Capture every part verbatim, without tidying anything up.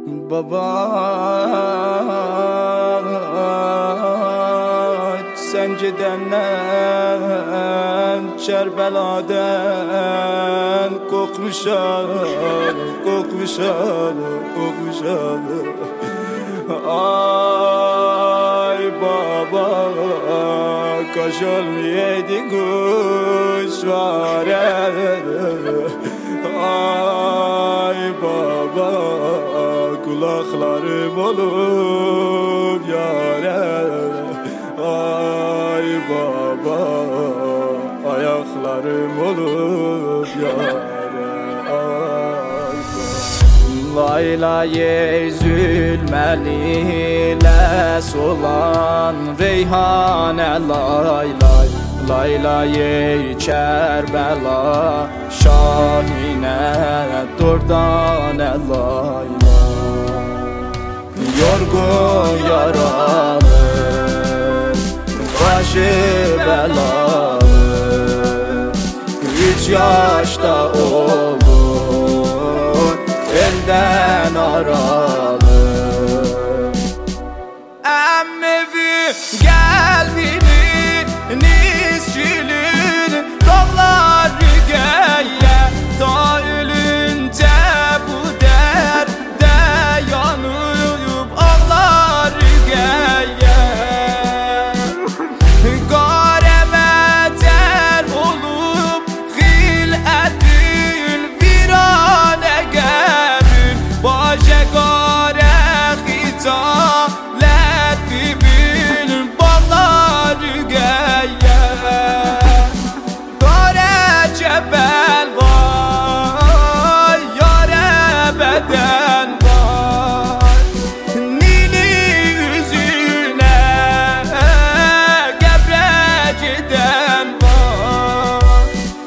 Baba Səncədəndən, Kərbəladən Qorxmuşam, qorxmuşam, qorxmuşam. Ay baba, kaş olmayaydı kuşvare. Ay baba, kulaklarım olup yare. Ay baba, ayaklarım olup yare. Ay baba. Laylaye zülmeliyle solan reyhane lay lay. Laylaye Kerbela şahine durdane lay lay. Yorgun yaralı, başı belalı, üç yaşta olur elden aralı. Emmevi gel beni nizcilin dağlar geye, ta ölünce bu derde yanıp ağlar geye. Garemeter olup hil'etin virane gebin, baje gare hitalet bibin bağlar geye. Gare cebel var, yare beden var, nili yüzüne gebreciden var.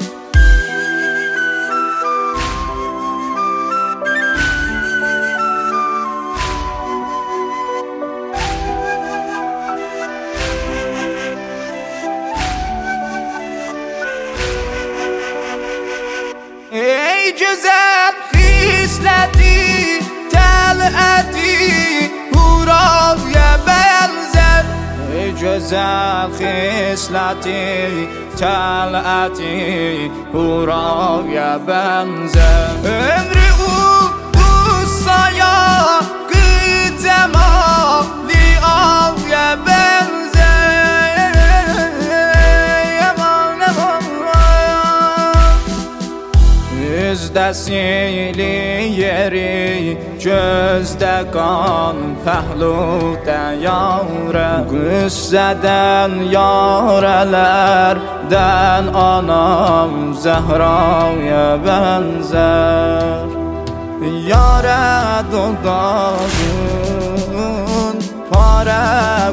Ey güzel hisleti, teleti, huraya benzer. Ey güzel hisleti, teleti, huraya benzer. Ömrü uzsaya kıdemali avya benzer. Aman aman. Yüzde sili yeri, gözde kan, pehlude yare. Güsseden yarelerden anam Zehra'ya benzer. Yare dudağın, pare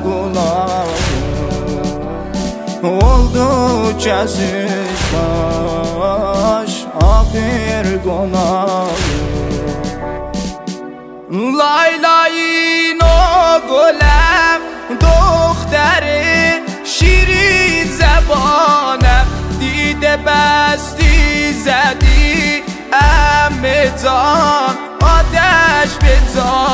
kulağın, oldu kesiş baş, ahir konağın. Laylayın o gülem, doktori şiri zebanem, dide besti zedi emmi can, ateş bir can.